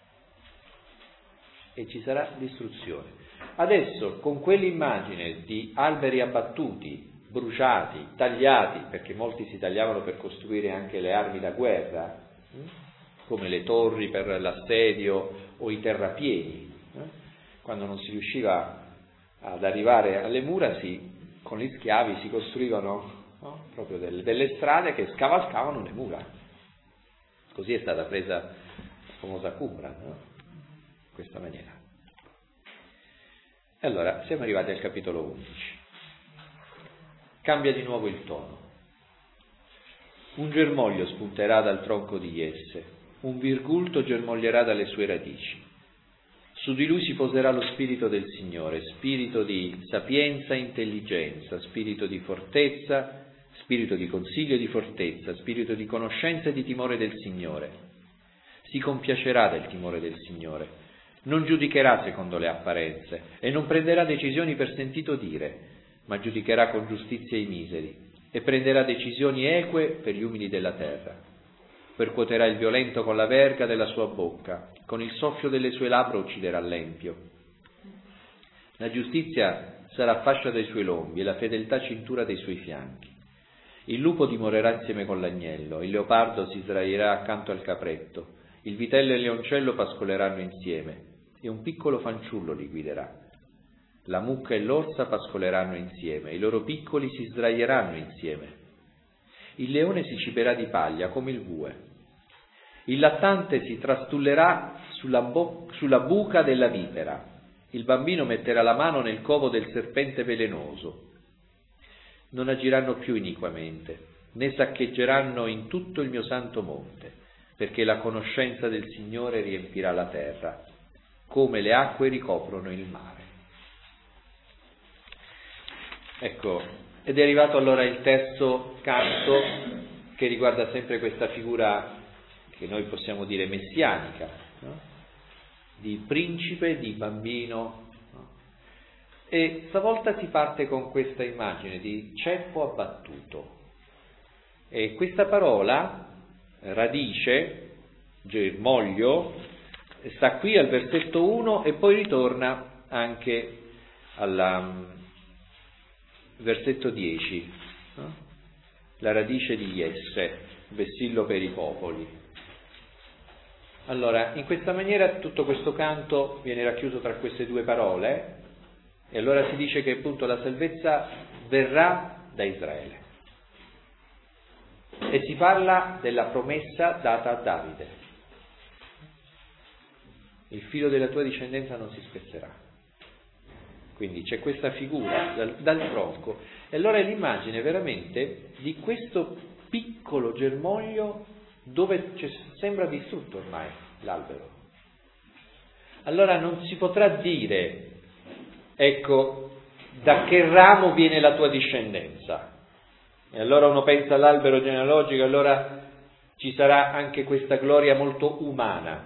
E ci sarà distruzione. Adesso, con quell'immagine di alberi abbattuti, bruciati, tagliati, perché molti si tagliavano per costruire anche le armi da guerra, come le torri per l'assedio o i terrapieni. Quando non si riusciva ad arrivare alle mura, con gli schiavi si costruivano proprio delle strade che scavalcavano le mura. Così è stata presa la famosa Qumran, in questa maniera. E allora, siamo arrivati al capitolo 11. Cambia di nuovo il tono. Un germoglio spunterà dal tronco di Jesse, un virgulto germoglierà dalle sue radici. Su di lui si poserà lo spirito del Signore, spirito di sapienza e intelligenza, spirito di fortezza, spirito di consiglio e di fortezza, spirito di conoscenza e di timore del Signore. Si compiacerà del timore del Signore, non giudicherà secondo le apparenze e non prenderà decisioni per sentito dire, ma giudicherà con giustizia i miseri e prenderà decisioni eque per gli umili della terra. Percuoterà il violento con la verga della sua bocca, con il soffio delle sue labbra ucciderà l'empio. La giustizia sarà fascia dei suoi lombi e la fedeltà cintura dei suoi fianchi. Il lupo dimorerà insieme con l'agnello, il leopardo si sdraierà accanto al capretto, il vitello e il leoncello pascoleranno insieme e un piccolo fanciullo li guiderà. La mucca e l'orsa pascoleranno insieme, i loro piccoli si sdraieranno insieme. Il leone si ciberà di paglia come il bue. Il lattante si trastullerà sulla buca della vipera. Il bambino metterà la mano nel covo del serpente velenoso. Non agiranno più iniquamente, né saccheggeranno in tutto il mio santo monte, perché la conoscenza del Signore riempirà la terra, come le acque ricoprono il mare. Ecco, ed è arrivato allora il terzo canto che riguarda sempre questa figura che noi possiamo dire messianica, no? Di principe, di bambino, no? E stavolta si parte con questa immagine di ceppo abbattuto. E questa parola, radice, germoglio, sta qui al versetto 1 e poi ritorna anche al versetto 10, no? La radice di Jesse, vessillo per i popoli. Allora, in questa maniera tutto questo canto viene racchiuso tra queste due parole e allora si dice che appunto la salvezza verrà da Israele. E si parla della promessa data a Davide. Il filo della tua discendenza non si spezzerà. quindi c'è questa figura dal tronco, e allora è l'immagine veramente di questo piccolo germoglio dove sembra distrutto ormai l'albero. Allora non si potrà dire, ecco, da che ramo viene la tua discendenza. E allora uno pensa all'albero genealogico, allora ci sarà anche questa gloria molto umana.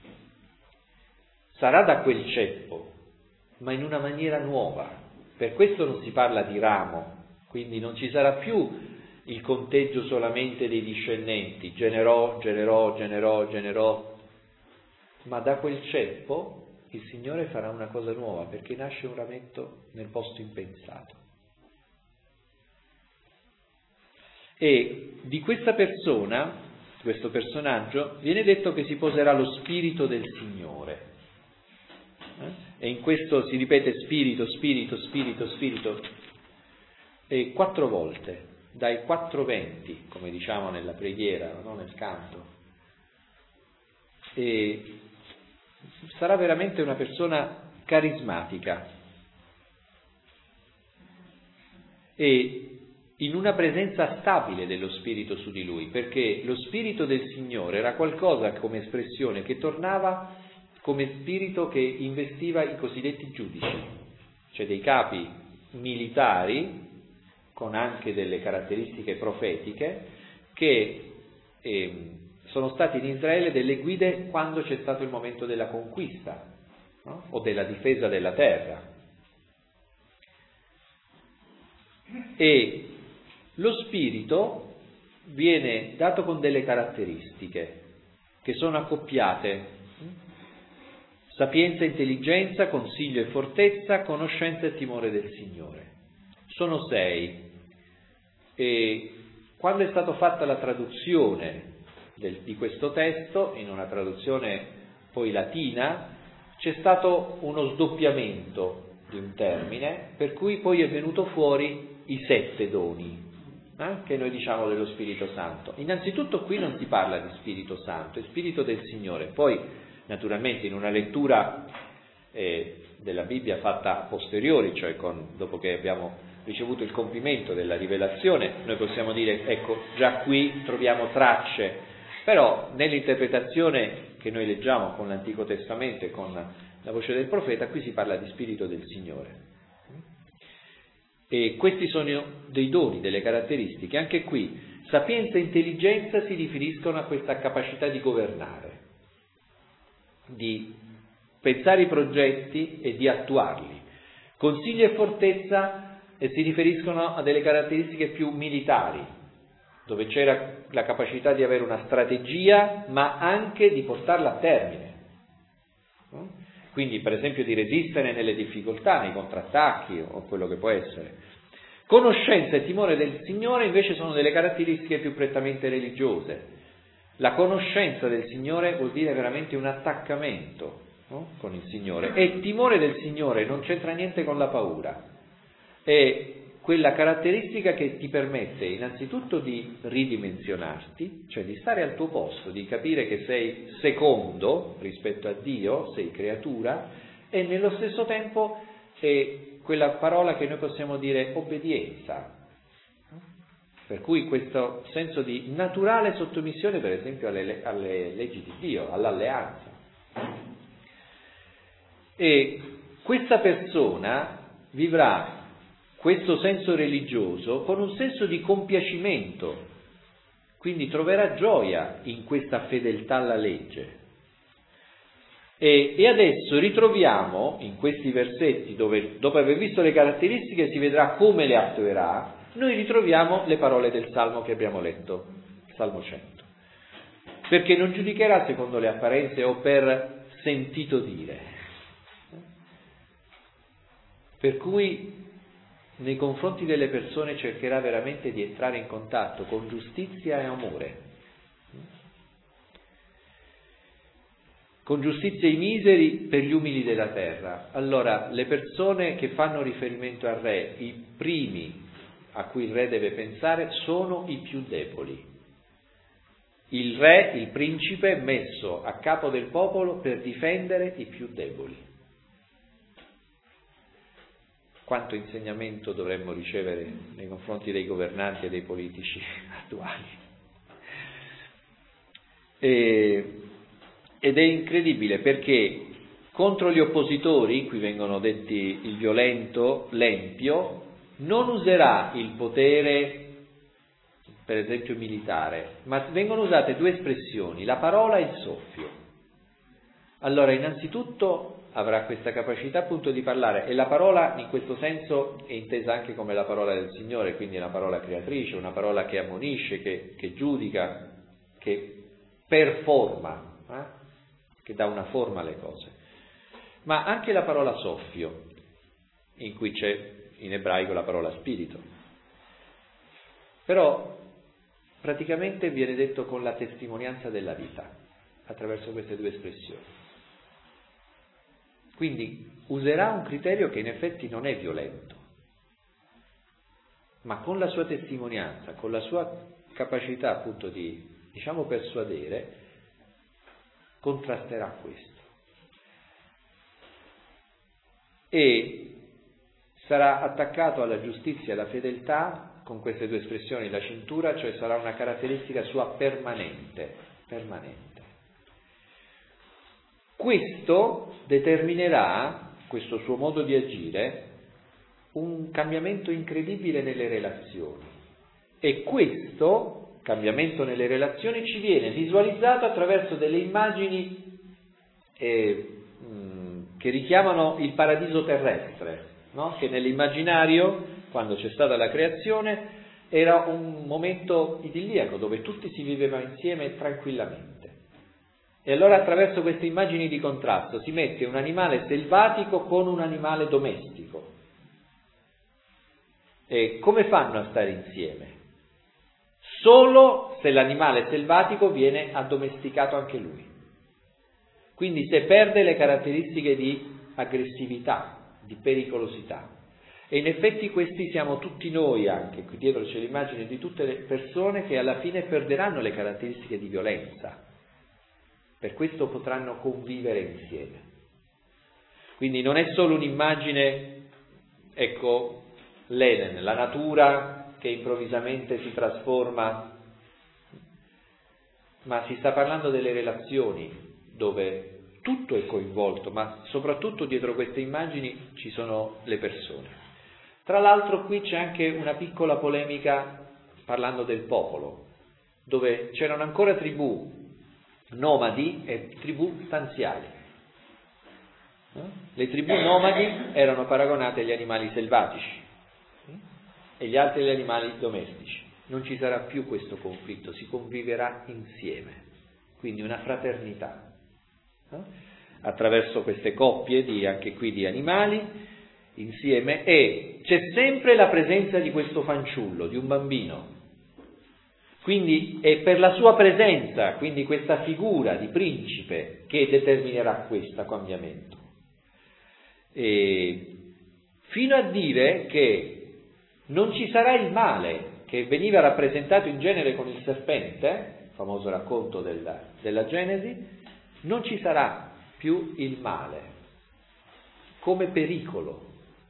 Sarà da quel ceppo, ma in una maniera nuova. Per questo non si parla di ramo, quindi non ci sarà più il conteggio solamente dei discendenti, generò, ma da quel ceppo il Signore farà una cosa nuova, perché nasce un rametto nel posto impensato. E di questa persona, questo personaggio, viene detto che si poserà lo spirito del Signore. E in questo si ripete spirito, e 4 volte, dai 4 venti, come diciamo nella preghiera, no? Nel canto. E sarà veramente una persona carismatica e in una presenza stabile dello Spirito su di lui, perché lo Spirito del Signore era qualcosa come espressione che tornava come spirito che investiva i cosiddetti giudici, cioè dei capi militari con anche delle caratteristiche profetiche che sono stati in Israele delle guide quando c'è stato il momento della conquista, no? O della difesa della terra. E lo spirito viene dato con delle caratteristiche che sono accoppiate: sapienza e intelligenza, consiglio e fortezza, conoscenza e timore del Signore. Sono 6. E quando è stata fatta la traduzione di questo testo, in una traduzione poi latina, c'è stato uno sdoppiamento di un termine, per cui poi è venuto fuori i 7 doni, che noi diciamo dello Spirito Santo. Innanzitutto qui non si parla di Spirito Santo, è Spirito del Signore. Poi naturalmente in una lettura della Bibbia fatta a posteriori, cioè dopo che abbiamo ricevuto il compimento della rivelazione, noi possiamo dire, ecco, già qui troviamo tracce, però nell'interpretazione che noi leggiamo con l'Antico Testamento e con la voce del profeta, qui si parla di Spirito del Signore. E questi sono dei doni, delle caratteristiche. Anche qui sapienza e intelligenza si riferiscono a questa capacità di governare, di pensare i progetti e di attuarli. Consiglio e fortezza si riferiscono a delle caratteristiche più militari, dove c'era la capacità di avere una strategia, ma anche di portarla a termine. Quindi, per esempio, di resistere nelle difficoltà, nei contrattacchi o quello che può essere. Conoscenza e timore del Signore invece sono delle caratteristiche più prettamente religiose. La conoscenza del Signore vuol dire veramente un attaccamento, no? Con il Signore. E il timore del Signore non c'entra niente con la paura. È quella caratteristica che ti permette innanzitutto di ridimensionarti, cioè di stare al tuo posto, di capire che sei secondo rispetto a Dio, sei creatura, e nello stesso tempo è quella parola che noi possiamo dire obbedienza. Per cui questo senso di naturale sottomissione, per esempio, alle leggi di Dio, all'alleanza. E questa persona vivrà questo senso religioso con un senso di compiacimento, quindi troverà gioia in questa fedeltà alla legge. E adesso ritroviamo in questi versetti, dove dopo aver visto le caratteristiche si vedrà come le attuerà, noi ritroviamo le parole del Salmo che abbiamo letto, Salmo 100. Perché non giudicherà secondo le apparenze o per sentito dire. Per cui nei confronti delle persone cercherà veramente di entrare in contatto con giustizia e amore. Con giustizia i miseri per gli umili della terra. Allora, le persone che fanno riferimento al re, i primi a cui il re deve pensare sono i più deboli. Il re, il principe, è messo a capo del popolo per difendere i più deboli. quanto insegnamento dovremmo ricevere nei confronti dei governanti e dei politici attuali. Ed è incredibile perché contro gli oppositori, qui vengono detti il violento, l'empio, non userà il potere, per esempio militare, ma vengono usate due espressioni, la parola e il soffio. Allora, innanzitutto avrà questa capacità appunto di parlare, e la parola in questo senso è intesa anche come la parola del Signore, quindi è una parola creatrice, una parola che ammonisce, che giudica, che performa, che dà una forma alle cose. Ma anche la parola soffio, in cui c'è in ebraico la parola spirito. Però praticamente viene detto con la testimonianza della vita, attraverso queste due espressioni. Quindi userà un criterio che in effetti non è violento, ma con la sua testimonianza, con la sua capacità appunto di, diciamo, persuadere, contrasterà questo. E sarà attaccato alla giustizia e alla fedeltà con queste due espressioni, la cintura, cioè sarà una caratteristica sua permanente. Questo determinerà, questo suo modo di agire, un cambiamento incredibile nelle relazioni. E questo cambiamento nelle relazioni ci viene visualizzato attraverso delle immagini che richiamano il paradiso terrestre, no? Che nell'immaginario, quando c'è stata la creazione, era un momento idilliaco dove tutti si viveva insieme tranquillamente. E allora attraverso queste immagini di contrasto si mette un animale selvatico con un animale domestico. E come fanno a stare insieme? Solo se l'animale selvatico viene addomesticato anche lui. Quindi se perde le caratteristiche di aggressività, di pericolosità. E in effetti questi siamo tutti noi anche, qui dietro c'è l'immagine di tutte le persone che alla fine perderanno le caratteristiche di violenza. Per questo potranno convivere insieme. Quindi non è solo un'immagine, ecco, l'Eden, la natura che improvvisamente si trasforma, ma si sta parlando delle relazioni dove tutto è coinvolto, ma soprattutto dietro queste immagini ci sono le persone. Tra l'altro qui c'è anche una piccola polemica parlando del popolo, dove c'erano ancora tribù nomadi e tribù stanziali. Le tribù nomadi erano paragonate agli animali selvatici e gli altri agli animali domestici. Non ci sarà più questo conflitto, si conviverà insieme, quindi una fraternità, attraverso queste coppie anche qui di animali insieme, e c'è sempre la presenza di questo fanciullo, di un bambino. Quindi è per la sua presenza, quindi questa figura di principe, che determinerà questo cambiamento. E fino a dire che non ci sarà il male, che veniva rappresentato in genere con il serpente, il famoso racconto della Genesi, non ci sarà più il male come pericolo.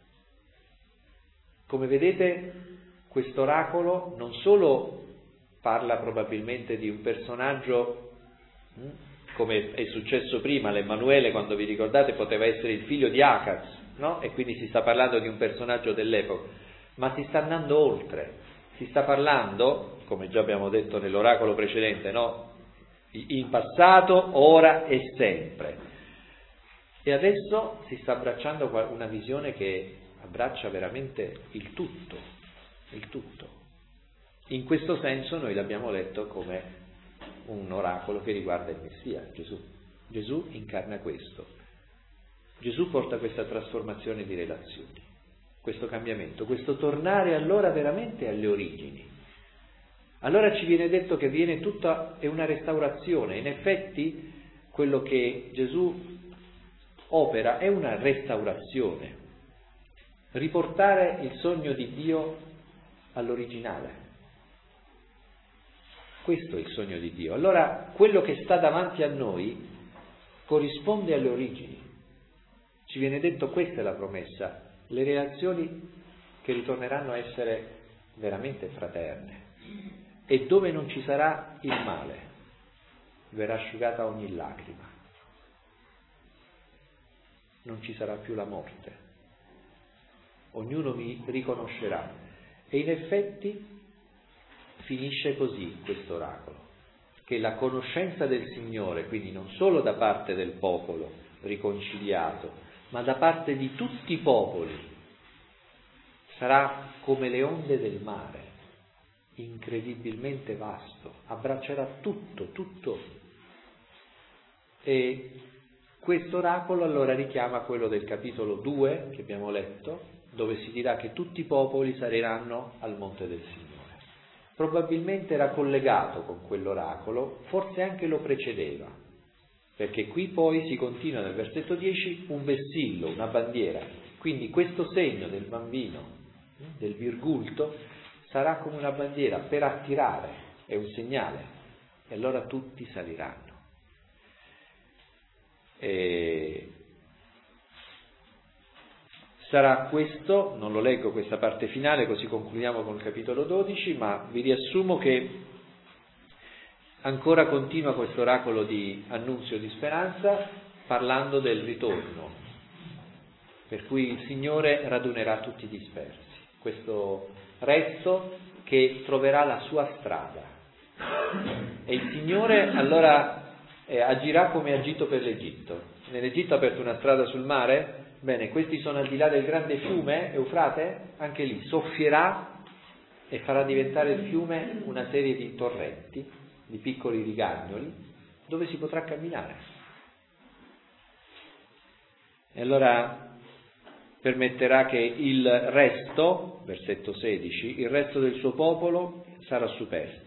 Come vedete, questo oracolo non solo parla probabilmente di un personaggio, come è successo prima, l'Emmanuele, quando vi ricordate, poteva essere il figlio di Acaz, no? E quindi si sta parlando di un personaggio dell'epoca, ma si sta andando oltre, si sta parlando, come già abbiamo detto nell'oracolo precedente, no? In passato, ora e sempre. E adesso si sta abbracciando una visione che abbraccia veramente il tutto, il tutto. In questo senso noi l'abbiamo letto come un oracolo che riguarda il Messia, Gesù. Gesù incarna questo. Gesù porta questa trasformazione di relazioni, questo cambiamento, questo tornare allora veramente alle origini. Allora ci viene detto che viene tutta, è una restaurazione. In effetti quello che Gesù opera è una restaurazione. Riportare il sogno di Dio all'originale. Questo è il sogno di Dio. Allora, quello che sta davanti a noi corrisponde alle origini. Ci viene detto, questa è la promessa le relazioni che ritorneranno a essere veramente fraterne, e dove non ci sarà il male, verrà asciugata ogni lacrima, non ci sarà più la morte, ognuno mi riconoscerà. E in effetti finisce così questo oracolo, che la conoscenza del Signore, quindi non solo da parte del popolo riconciliato, ma da parte di tutti i popoli, sarà come le onde del mare, incredibilmente vasto, abbraccerà tutto. E questo oracolo allora richiama quello del capitolo 2 che abbiamo letto, dove si dirà che tutti i popoli saliranno al monte del Signore. Probabilmente era collegato con quell'oracolo, forse anche lo precedeva, perché qui poi si continua nel versetto 10 un vessillo, una bandiera, quindi questo segno del bambino, del virgulto, sarà come una bandiera per attirare, è un segnale, e allora tutti saliranno. Sarà questo, non lo leggo questa parte finale, così concludiamo con il capitolo 12, ma vi riassumo che ancora continua questo oracolo di annunzio di speranza parlando del ritorno, per cui il Signore radunerà tutti i dispersi, questo resto che troverà la sua strada, e il Signore allora agirà come ha agito per l'Egitto. Nell'Egitto ha aperto una strada sul mare, bene, questi sono al di là del grande fiume Eufrate, anche lì soffierà e farà diventare il fiume una serie di torrenti, di piccoli rigagnoli, dove si potrà camminare. E allora permetterà che il resto, versetto 16, il resto del suo popolo sarà superstite.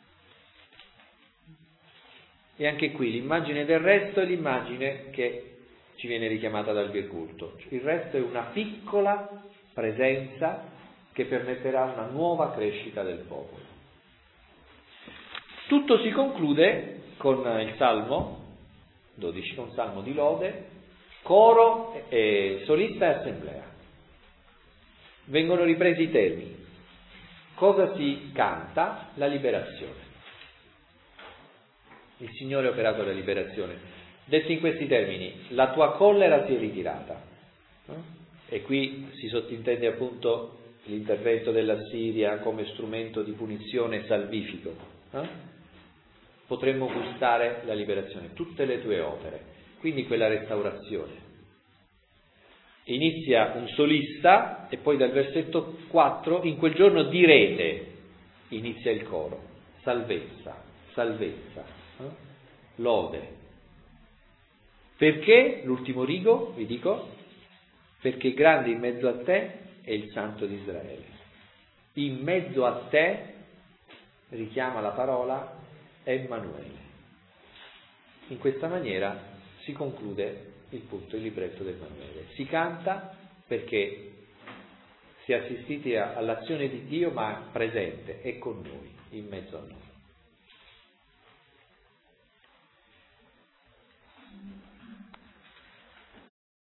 E anche qui l'immagine del resto è l'immagine che ci viene richiamata dal virgulto. Il resto è una piccola presenza che permetterà una nuova crescita del popolo. Tutto si conclude con il Salmo 12, con Salmo di lode, coro, solista e assemblea. Vengono ripresi i temi. Cosa si canta? La liberazione. Il Signore ha operato la liberazione. Detto in questi termini, la tua collera si è ritirata. E qui si sottintende appunto l'intervento dell'Assiria come strumento di punizione salvifico. Potremmo gustare la liberazione, tutte le tue opere, quindi quella restaurazione. Inizia un solista e poi dal versetto 4, in quel giorno direte, inizia il coro, salvezza, lode. Perché, l'ultimo rigo, vi dico, perché grande in mezzo a te è il Santo di Israele. In mezzo a te richiama la parola Emanuele. In questa maniera si conclude il punto, il libretto del Emanuele. Si canta perché si è assistiti all'azione di Dio, ma presente, è con noi, in mezzo a noi.